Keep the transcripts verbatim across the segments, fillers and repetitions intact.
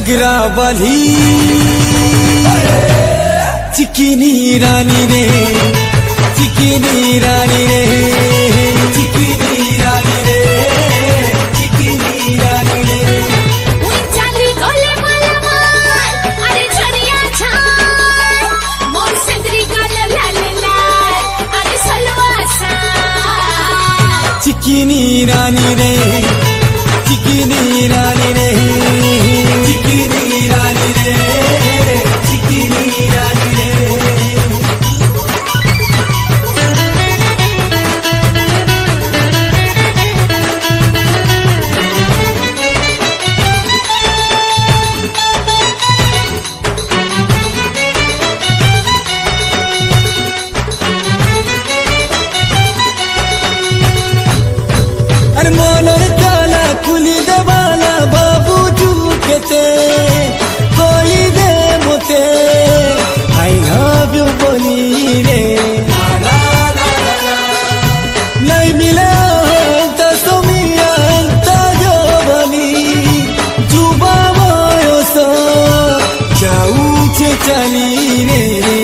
घगरा वाली चिकनी रानी रे, चिकनी रानी रे, चिकनी रानी रे, चिकनी रानी रे। चाली गोले माला माल, अरे झड़िया छाल, मोर संतरी गाल लाल लाल, अरे सलवा साल। चिकनी रानी रे, चिकनी रानी रे, चिकनी रानी रे, चिकनी रानी रे। अरे मोनर काला कुली दबाला बाबू झूठते कोई दे मोते आई लव यू बोली रे। नहीं मिला तो सुमिया तो जो बनी जुबा मोयो सो जाऊ छे चली रे।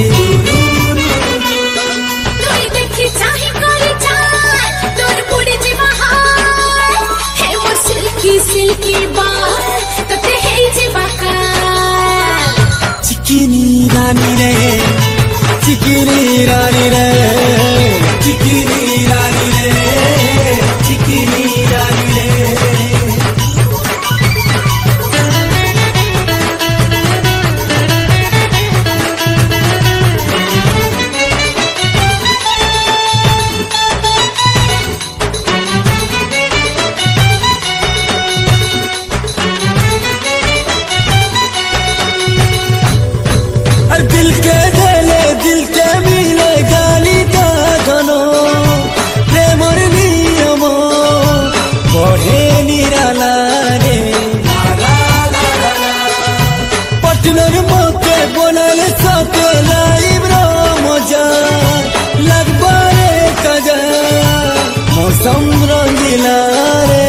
तोरी देखी चाहे कोरी चाल, तोर पुड़ी जीवा हाल, हे वो सिल्की सिल्की बाल, तोते हे जीवा काल। चिकनी रानी रे, चिकनी रानी रे, चिकनी रानी रे, चिकनी रानी रे। अरे दिल के देले दिल के मिले गाली दा धनो प्रेमर नियमो बढ़े निराला रे। पटनर मोके बोनल सके लाइव रो मजा लगबारे कजा मौसम रंगीला रे।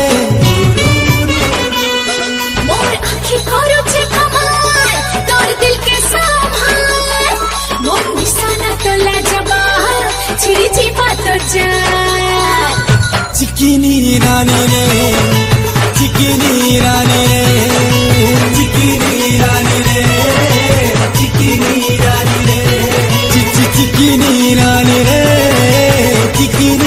मोर आँखी करो छे कमाल, तोर दिल के संभाल, मोर निशाना तो लाजवाब, छिड़ी जीवा तो जाल। चिकनी रानी रे, चिकनी रानी रे, चिकनी रानी रे, चिकनी रानी रे, चिकनी रानी रे, चिकनी